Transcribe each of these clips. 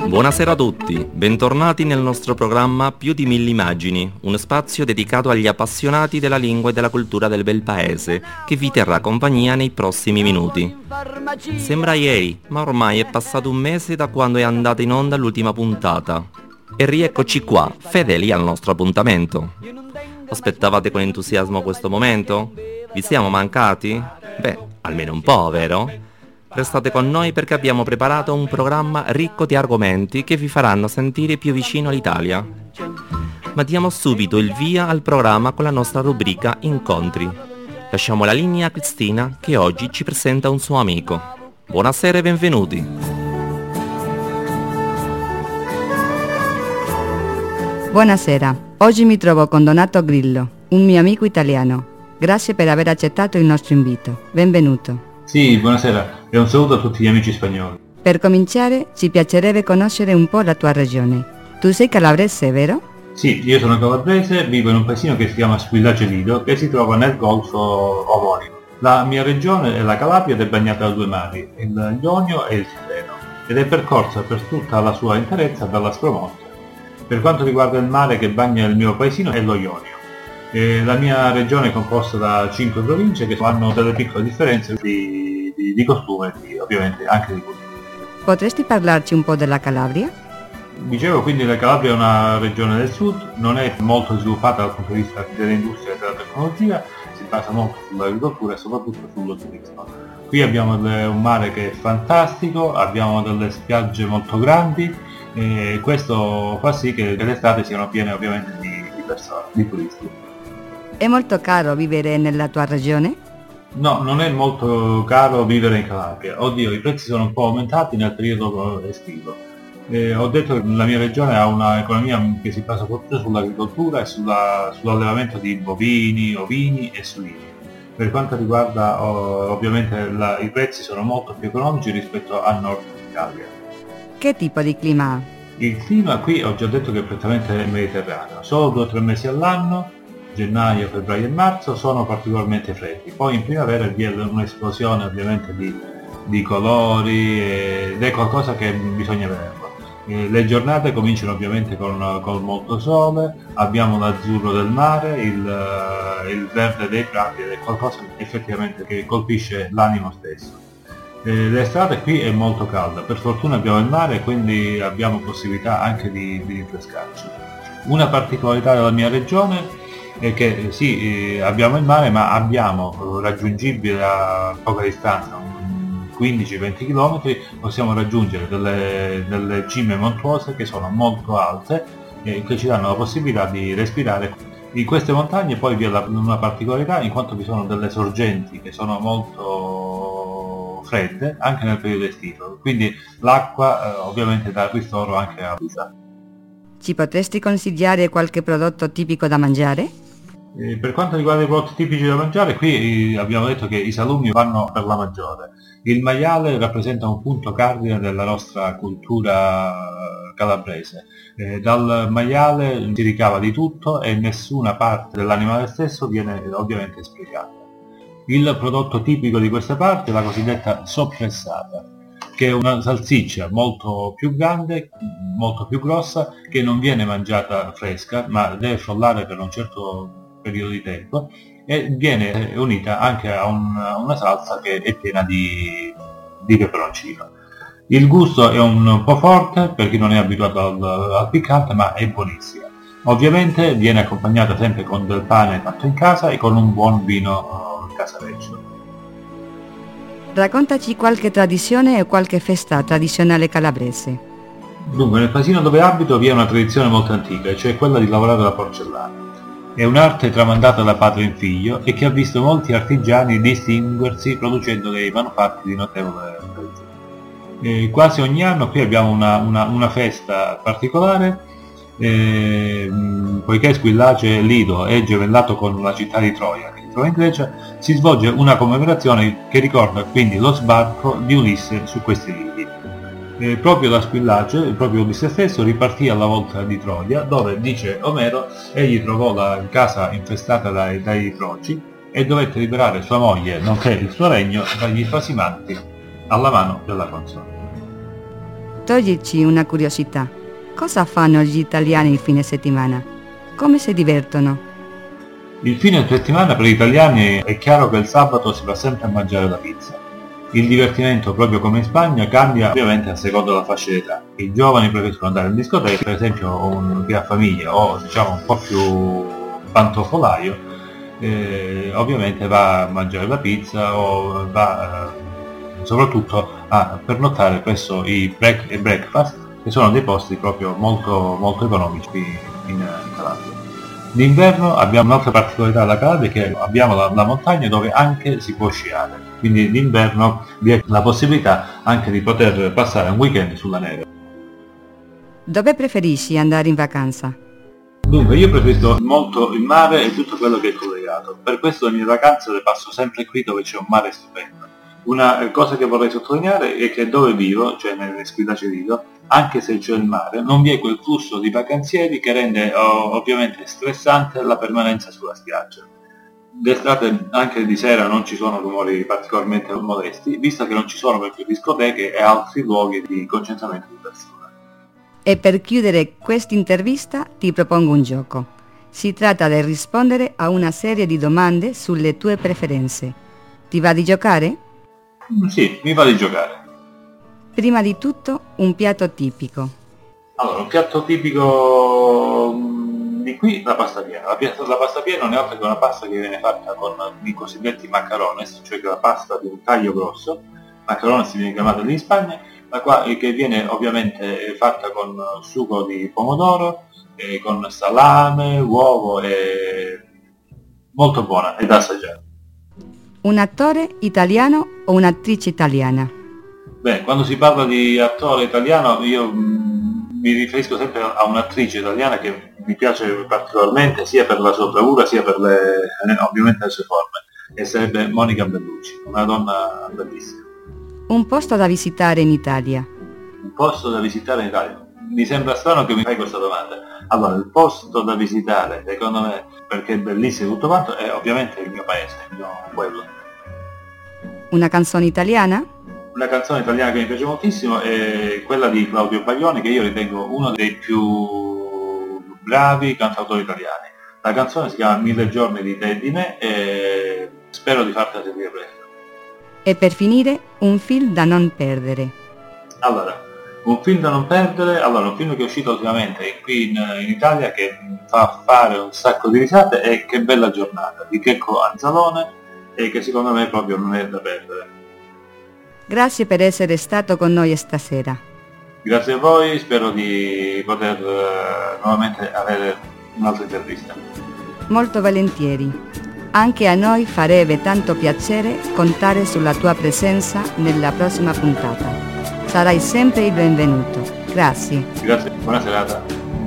Buonasera a tutti, bentornati nel nostro programma Più di 1000 immagini, uno spazio dedicato agli appassionati della lingua e della cultura del bel paese, che vi terrà compagnia nei prossimi minuti. Sembra ieri, ma ormai è passato un mese da quando è andata in onda l'ultima puntata. E rieccoci qua, fedeli al nostro appuntamento. Aspettavate con entusiasmo questo momento? Vi siamo mancati? Beh, almeno un po', vero? Restate con noi perché abbiamo preparato un programma ricco di argomenti che vi faranno sentire più vicino all'Italia. Ma diamo subito il via al programma con la nostra rubrica Incontri. Lasciamo la linea a Cristina che oggi ci presenta un suo amico. Buonasera e benvenuti. Buonasera, oggi mi trovo con Donato Grillo, un mio amico italiano. Grazie per aver accettato il nostro invito. Benvenuto. Sì, buonasera e un saluto a tutti gli amici spagnoli. Per cominciare, ci piacerebbe conoscere un po' la tua regione. Tu sei calabrese, vero? Sì, io sono calabrese, vivo in un paesino che si chiama Squillace Lido, che si trova nel golfo omonimo. La mia regione è la Calabria ed è bagnata da due mari, il Ionio e il Tirreno, ed è percorsa per tutta la sua interezza dall'Aspromonte. Per quanto riguarda il mare che bagna il mio paesino è lo Ionio. La mia regione è composta da 5 province che hanno delle piccole differenze di costume e ovviamente anche di cultura. Potresti parlarci un po' della Calabria? Dicevo, quindi la Calabria è una regione del sud, non è molto sviluppata dal punto di vista dell'industria e della tecnologia, si basa molto sull'agricoltura e soprattutto sullo turismo. Qui abbiamo un mare che è fantastico, abbiamo delle spiagge molto grandi e questo fa sì che le estate siano piene ovviamente di persone, di turisti. È molto caro vivere nella tua regione? No, non è molto caro vivere in Calabria. Oddio, i prezzi sono un po' aumentati nel periodo estivo. Ho detto che la mia regione ha un'economia che si basa soprattutto sull'agricoltura e sull'allevamento di bovini, ovini e suini. Per quanto riguarda ovviamente i prezzi sono molto più economici rispetto al nord Italia. Che tipo di clima ha? Il clima qui ho già detto che è prettamente mediterraneo, solo 2 o 3 mesi all'anno, gennaio, febbraio e marzo, sono particolarmente freddi. Poi in primavera vi è un'esplosione ovviamente di colori ed è qualcosa che bisogna vederlo. Le giornate cominciano ovviamente con molto sole, abbiamo l'azzurro del mare, il verde dei prati ed è qualcosa effettivamente che colpisce l'animo stesso. L'estate qui è molto calda, per fortuna abbiamo il mare e quindi abbiamo possibilità anche di rinfrescarci. Una particolarità della mia regione è che sì, abbiamo il mare ma abbiamo raggiungibile a poca distanza, 15-20 km, possiamo raggiungere delle cime montuose che sono molto alte e che ci danno la possibilità di respirare. In queste montagne poi vi è una particolarità in quanto vi sono delle sorgenti che sono molto fredde anche nel periodo estivo, quindi l'acqua ovviamente dà ristoro anche a vita. Ci potresti consigliare qualche prodotto tipico da mangiare? Per quanto riguarda i prodotti tipici da mangiare, qui abbiamo detto che i salumi vanno per la maggiore. Il maiale rappresenta un punto cardine della nostra cultura calabrese. Dal maiale si ricava di tutto e nessuna parte dell'animale stesso viene ovviamente sprecata. Il prodotto tipico di questa parte è la cosiddetta soppressata, che è una salsiccia molto più grande, molto più grossa, che non viene mangiata fresca, ma deve frullare per un certo periodo di tempo e viene unita anche a una salsa che è piena di peperoncino. Il gusto è un po' forte per chi non è abituato al piccante, ma è buonissima. Ovviamente viene accompagnata sempre con del pane fatto in casa e con un buon vino casareccio. Raccontaci qualche tradizione o qualche festa tradizionale calabrese. Dunque, nel paesino dove abito vi è una tradizione molto antica, cioè quella di lavorare la porcellana. È un'arte tramandata da padre in figlio e che ha visto molti artigiani distinguersi producendo dei manufatti di notevole prezzo. Quasi ogni anno qui abbiamo una festa particolare, poiché Squillace Lido è gemellato con la città di Troia, che si trova in Grecia, si svolge una commemorazione che ricorda quindi lo sbarco di Ulisse su questi lidi. Proprio da Squillace, proprio Ulisse stesso, ripartì alla volta di Troia, dove, dice Omero, egli trovò la casa infestata dai froci e dovette liberare sua moglie, nonché il suo regno, dagli trasimanti alla mano della console. toglierci una curiosità. Cosa fanno gli italiani il fine settimana? Come si divertono? Il fine settimana per gli italiani è chiaro che il sabato si va sempre a mangiare la pizza. Il divertimento, proprio come in Spagna, cambia ovviamente a seconda della fascia d'età. I giovani preferiscono andare in discoteca, per esempio chi ha famiglia o diciamo un po' più pantofolaio, ovviamente va a mangiare la pizza o va soprattutto a pernottare presso i break e breakfast, che sono dei posti proprio molto, molto economici qui in Calabria. D'inverno abbiamo un'altra particolarità alla Calabria, che abbiamo la montagna dove anche si può sciare, quindi d'inverno vi è la possibilità anche di poter passare un weekend sulla neve. Dove preferisci andare in vacanza? Dunque, io preferisco molto il mare e tutto quello che è collegato, per questo le mie vacanze le passo sempre qui dove c'è un mare stupendo. Una cosa che vorrei sottolineare è che dove vivo, cioè nelle Squillace Lido, anche se c'è il mare, non vi è quel flusso di vacanzieri che rende ovviamente stressante la permanenza sulla spiaggia. D'estate, anche di sera, non ci sono rumori particolarmente molesti, visto che non ci sono proprio discoteche e altri luoghi di concentramento di persone. E per chiudere questa intervista ti propongo un gioco. Si tratta di rispondere a una serie di domande sulle tue preferenze. Ti va di giocare? Sì, mi va di giocare. Prima di tutto, un piatto tipico. Allora, un piatto tipico di qui, la pasta piena. La pasta piena non è altro che una pasta che viene fatta con i cosiddetti macarones, cioè la pasta di un taglio grosso. Macarones viene chiamata lì in Spagna, che viene ovviamente fatta con sugo di pomodoro, con salame, uovo, e molto buona e da assaggiare. Un attore italiano o un'attrice italiana? Beh, quando si parla di attore italiano io mi riferisco sempre a un'attrice italiana che mi piace particolarmente, sia per la sua bravura sia per ovviamente le sue forme, e sarebbe Monica Bellucci, una donna bellissima. Un posto da visitare in Italia? Un posto da visitare in Italia? Mi sembra strano che mi fai questa domanda. Allora, il posto da visitare, secondo me, perché è bellissimo tutto quanto, è ovviamente il mio paese, il mio pueblo. Una canzone italiana? Una canzone italiana che mi piace moltissimo è quella di Claudio Baglioni, che io ritengo uno dei più bravi cantautori italiani. La canzone si chiama 1000 giorni di te e di me e spero di fartela sentire presto. E per finire, un film da non perdere. Allora, un film da non perdere, un film che è uscito ultimamente qui in Italia, che fa fare un sacco di risate, è Che bella giornata, di Checco Anzalone, e che secondo me proprio non è da perdere. Grazie per essere stato con noi stasera. Grazie a voi, spero di poter nuovamente avere un'altra intervista. Molto volentieri. Anche a noi farebbe tanto piacere contare sulla tua presenza nella prossima puntata. Sarai sempre il benvenuto. Grazie. Grazie, buona serata.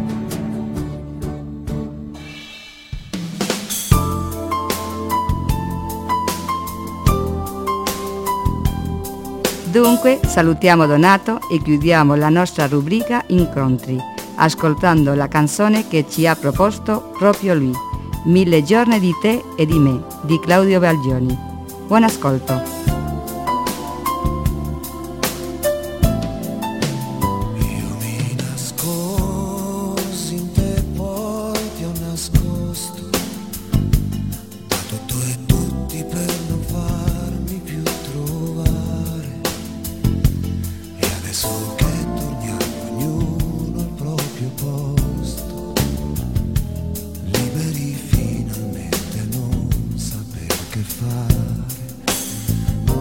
Dunque salutiamo Donato e chiudiamo la nostra rubrica Incontri, ascoltando la canzone che ci ha proposto proprio lui, 1000 giorni di te e di me, di Claudio Baglioni. Buon ascolto. Liberi finalmente a non saper che fare.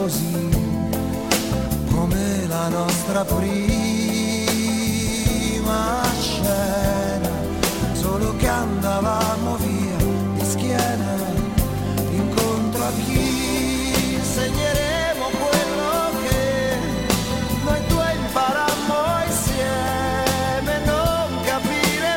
così, come la nostra prima scena, solo che andavamo via di schiena, incontro a chi insegneremo quello che noi due imparammo insieme, non capire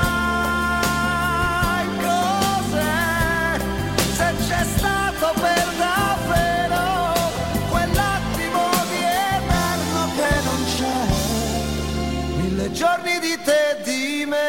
mai cos'è, se c'è stato per davvero quell'attimo di eterno che non c'è, 1000 giorni di te e di me.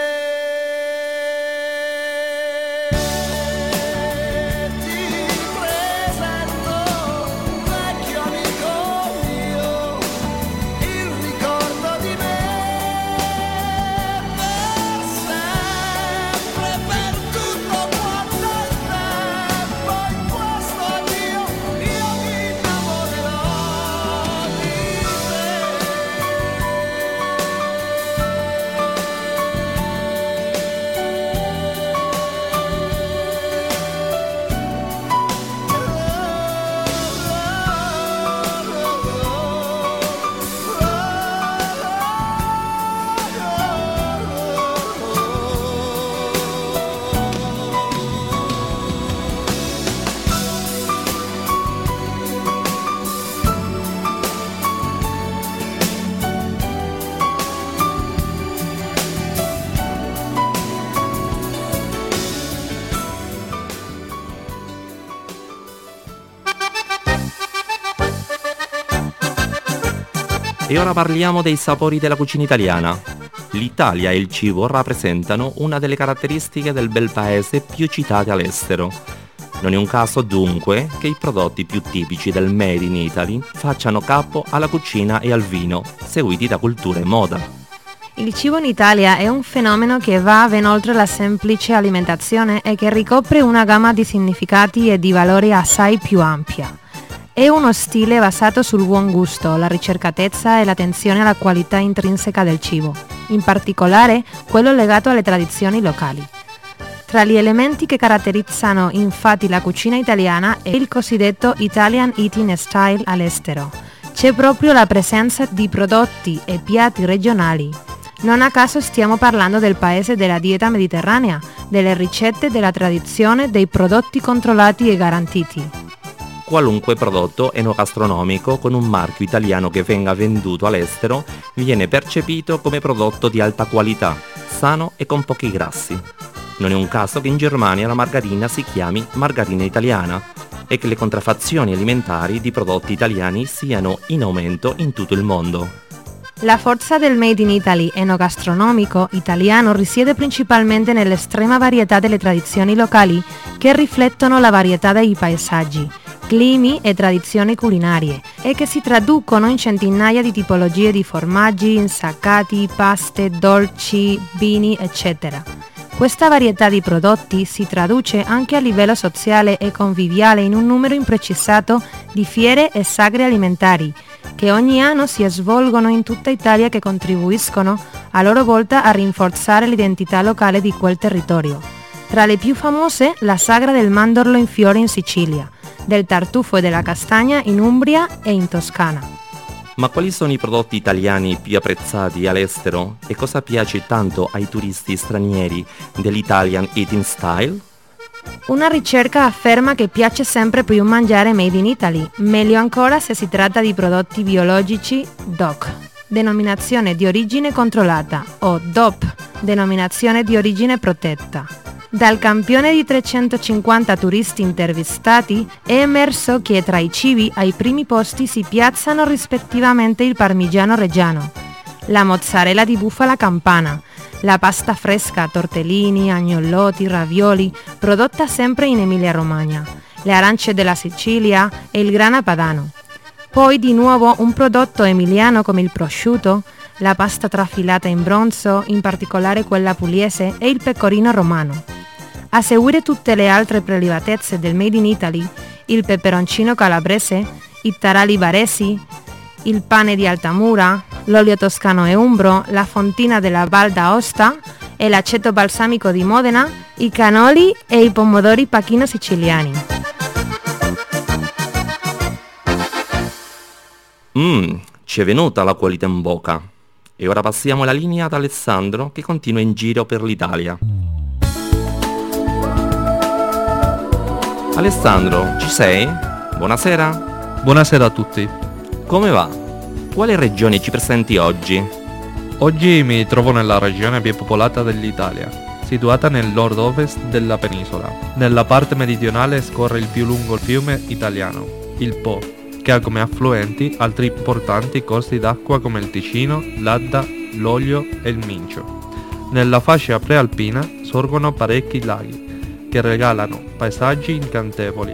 E ora parliamo dei sapori della cucina italiana. L'Italia e il cibo rappresentano una delle caratteristiche del bel paese più citate all'estero. Non è un caso dunque che i prodotti più tipici del Made in Italy facciano capo alla cucina e al vino, seguiti da cultura e moda. Il cibo in Italia è un fenomeno che va ben oltre la semplice alimentazione e che ricopre una gamma di significati e di valori assai più ampia. È uno stile basato sul buon gusto, la ricercatezza e l'attenzione alla qualità intrinseca del cibo, in particolare quello legato alle tradizioni locali. Tra gli elementi che caratterizzano infatti la cucina italiana è il cosiddetto Italian Eating Style all'estero. C'è proprio la presenza di prodotti e piatti regionali. Non a caso stiamo parlando del paese della dieta mediterranea, delle ricette, della tradizione, dei prodotti controllati e garantiti. Qualunque prodotto enogastronomico con un marchio italiano che venga venduto all'estero viene percepito come prodotto di alta qualità, sano e con pochi grassi. Non è un caso che in Germania la margarina si chiami margarina italiana e che le contraffazioni alimentari di prodotti italiani siano in aumento in tutto il mondo. La forza del Made in Italy enogastronomico italiano risiede principalmente nell'estrema varietà delle tradizioni locali che riflettono la varietà dei paesaggi, climi e tradizioni culinarie e che si traducono in centinaia di tipologie di formaggi, insaccati, paste, dolci, vini, eccetera. Questa varietà di prodotti si traduce anche a livello sociale e conviviale in un numero imprecisato di fiere e sagre alimentari che ogni anno si svolgono in tutta Italia che contribuiscono a loro volta a rinforzare l'identità locale di quel territorio. Tra le più famose la sagra del mandorlo in fiore in Sicilia, del tartufo e della castagna in Umbria e in Toscana. Ma quali sono i prodotti italiani più apprezzati all'estero e cosa piace tanto ai turisti stranieri dell'Italian Eating Style? Una ricerca afferma che piace sempre più mangiare Made in Italy, meglio ancora se si tratta di prodotti biologici DOC, denominazione di origine controllata, o DOP, denominazione di origine protetta. Dal campione di 350 turisti intervistati è emerso che tra i cibi ai primi posti si piazzano rispettivamente il parmigiano reggiano, la mozzarella di bufala campana, la pasta fresca, tortellini, agnolotti, ravioli, prodotta sempre in Emilia-Romagna, le arance della Sicilia e il grana padano. Poi di nuovo un prodotto emiliano come il prosciutto, la pasta trafilata in bronzo, in particolare quella pugliese, e il pecorino romano. A seguire tutte le altre prelibatezze del Made in Italy, il peperoncino calabrese, i tarali baresi, il pane di Altamura, l'olio toscano e umbro, la fontina della Val d'Aosta e l'aceto balsamico di Modena, i cannoli e i pomodori pachino siciliani. Ci è venuta la qualità in bocca. E ora passiamo la linea ad Alessandro che continua in giro per l'Italia. Alessandro, ci sei? Buonasera. Buonasera a tutti. Come va? Quale regione ci presenti oggi? Oggi mi trovo nella regione più popolata dell'Italia, situata nel nord-ovest della penisola. Nella parte meridionale scorre il più lungo fiume italiano, il Po, che ha come affluenti altri importanti corsi d'acqua come il Ticino, l'Adda, l'Oglio e il Mincio. Nella fascia prealpina sorgono parecchi laghi, che regalano paesaggi incantevoli.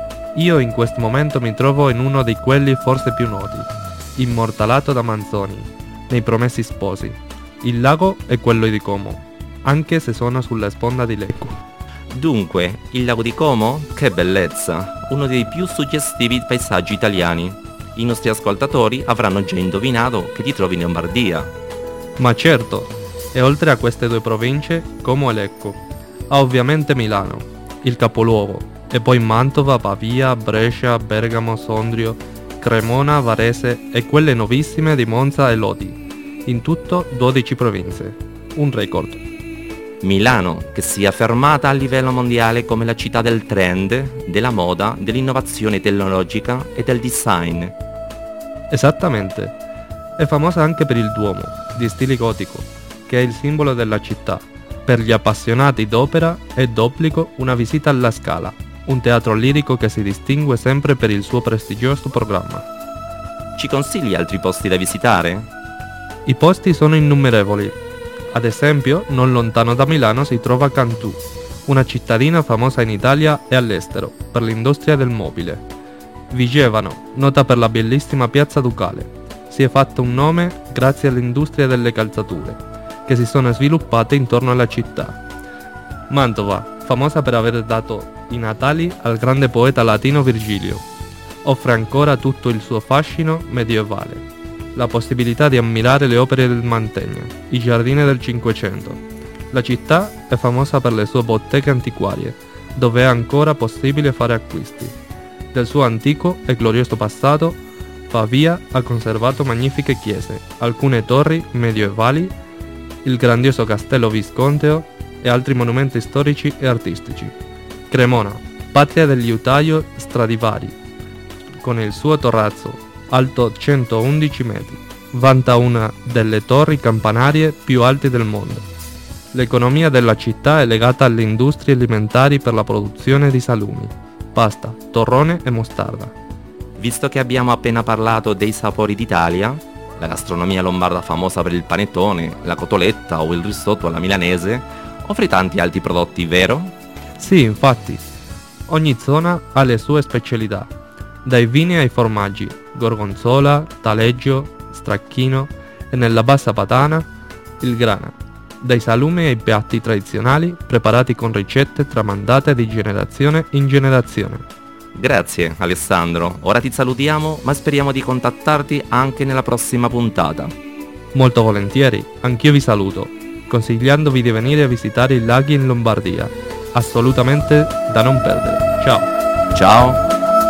Io in questo momento mi trovo in uno di quelli forse più noti, immortalato da Manzoni, nei Promessi Sposi. Il lago è quello di Como, anche se sono sulla sponda di Lecco. Dunque, il lago di Como? Che bellezza! Uno dei più suggestivi paesaggi italiani. I nostri ascoltatori avranno già indovinato che ti trovi in Lombardia. Ma certo, e oltre a queste due province, Como e Lecco, ha ovviamente Milano, il capoluogo, e poi Mantova, Pavia, Brescia, Bergamo, Sondrio, Cremona, Varese e quelle nuovissime di Monza e Lodi. In tutto 12 province. Un record. Milano, che si è affermata a livello mondiale come la città del trend, della moda, dell'innovazione tecnologica e del design. Esattamente. È famosa anche per il Duomo, di stile gotico, che è il simbolo della città. Per gli appassionati d'opera è d'obbligo una visita alla Scala, un teatro lirico che si distingue sempre per il suo prestigioso programma. Ci consigli altri posti da visitare? I posti sono innumerevoli. Ad esempio, non lontano da Milano si trova Cantù, una cittadina famosa in Italia e all'estero per l'industria del mobile. Vigevano, nota per la bellissima piazza Ducale, si è fatto un nome grazie all'industria delle calzature, che si sono sviluppate intorno alla città. Mantova, famosa per aver dato i natali al grande poeta latino Virgilio, offre ancora tutto il suo fascino medievale, la possibilità di ammirare le opere del Mantegna, i giardini del Cinquecento. La città è famosa per le sue botteghe antiquarie, dove è ancora possibile fare acquisti. Del suo antico e glorioso passato, Pavia ha conservato magnifiche chiese, alcune torri medievali, il grandioso castello visconteo e altri monumenti storici e artistici. Cremona, patria del liutaio Stradivari, con il suo terrazzo, alto 111 metri, vanta una delle torri campanarie più alte del mondo. L'economia della città è legata alle industrie alimentari per la produzione di salumi, pasta, torrone e mostarda. Visto che abbiamo appena parlato dei sapori d'Italia, la gastronomia lombarda famosa per il panettone, la cotoletta o il risotto alla milanese, offre tanti altri prodotti, vero? Sì, infatti, ogni zona ha le sue specialità, dai vini ai formaggi, gorgonzola, taleggio, stracchino e nella bassa padana, il grana, dai salumi ai piatti tradizionali preparati con ricette tramandate di generazione in generazione. Grazie Alessandro, ora ti salutiamo ma speriamo di contattarti anche nella prossima puntata. Molto volentieri, anch'io vi saluto, consigliandovi di venire a visitare i laghi in Lombardia, assolutamente da non perdere. Ciao! Ciao!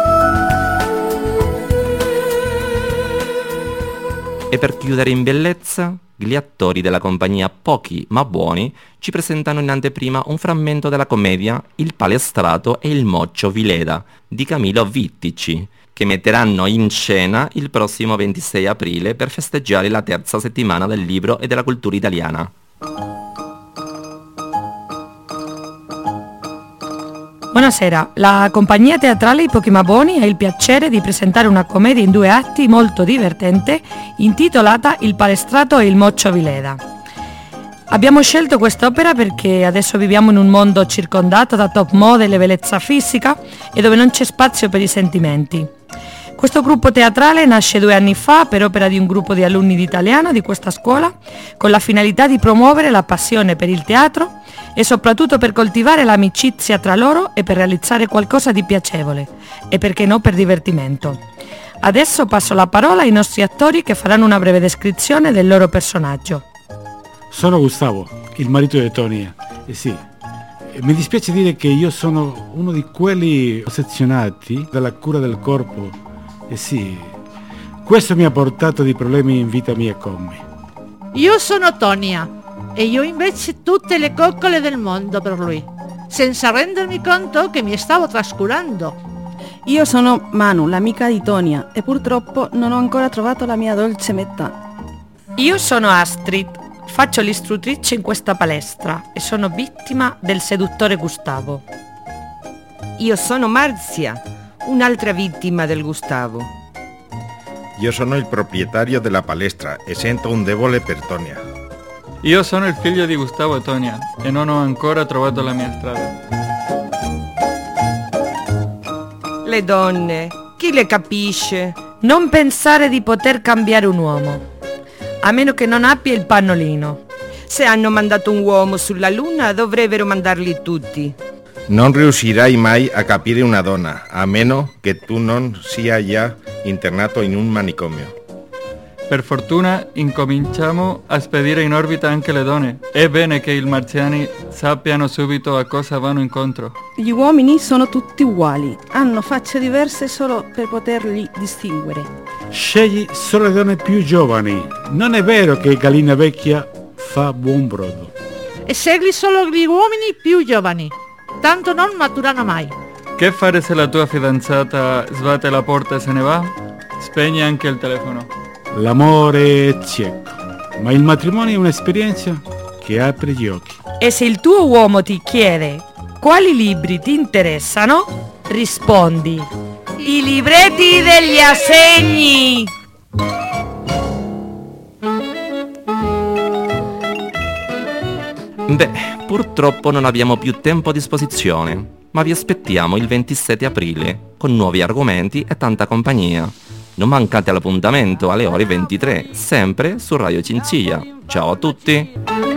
E per chiudere in bellezza, gli attori della compagnia Pochi ma Buoni ci presentano in anteprima un frammento della commedia Il Palestrato e il Moccio Vileda di Camillo Vittici, che metteranno in scena il prossimo 26 aprile per festeggiare la terza settimana del libro e della cultura italiana. Buonasera, la compagnia teatrale I Pochi ma Buoni ha il piacere di presentare una commedia in 2 atti molto divertente intitolata Il Palestrato e il Moccio Vileda. Abbiamo scelto quest'opera perché adesso viviamo in un mondo circondato da top model e bellezza fisica e dove non c'è spazio per i sentimenti. Questo gruppo teatrale nasce 2 anni fa per opera di un gruppo di alunni di italiano di questa scuola con la finalità di promuovere la passione per il teatro e soprattutto per coltivare l'amicizia tra loro e per realizzare qualcosa di piacevole e perché no per divertimento. Adesso passo la parola ai nostri attori che faranno una breve descrizione del loro personaggio. Sono Gustavo, il marito di Tonia. Sì, mi dispiace dire che io sono uno di quelli ossessionati dalla cura del corpo. Sì, Questo mi ha portato dei problemi in vita mia con me. Io sono Tonia e io invece tutte le coccole del mondo per lui, senza rendermi conto che mi stavo trascurando. Io sono Manu, l'amica di Tonia, e purtroppo non ho ancora trovato la mia dolce metà. Io sono Astrid, faccio l'istruttrice in questa palestra e sono vittima del seduttore Gustavo. Io sono Marzia, un'altra vittima del Gustavo. Io sono il proprietario della palestra e sento un debole per Tonia. Io sono il figlio di Gustavo e Tonia e non ho ancora trovato la mia strada. Le donne, chi le capisce? Non pensare di poter cambiare un uomo, a meno che non abbia il pannolino. Se hanno mandato un uomo sulla luna, dovrebbero mandarli tutti. Non riuscirai mai a capire una donna, a meno che tu non sia già internato in un manicomio. Per fortuna incominciamo a spedire in orbita anche le donne. È bene che i marziani sappiano subito a cosa vanno incontro. Gli uomini sono tutti uguali, hanno facce diverse solo per poterli distinguere. Scegli solo le donne più giovani. Non è vero che gallina vecchia fa buon brodo. E segui solo gli uomini più giovani, tanto non maturano mai. Che fare se la tua fidanzata sbatte la porta e se ne va? Spegni anche il telefono. L'amore è cieco, ma il matrimonio è un'esperienza che apre gli occhi. E se il tuo uomo ti chiede quali libri ti interessano, rispondi: i libretti degli assegni! Beh, purtroppo non abbiamo più tempo a disposizione, ma vi aspettiamo il 27 aprile con nuovi argomenti e tanta compagnia. Non mancate all'appuntamento alle ore 23, sempre su Radio Cinciglia. Ciao a tutti!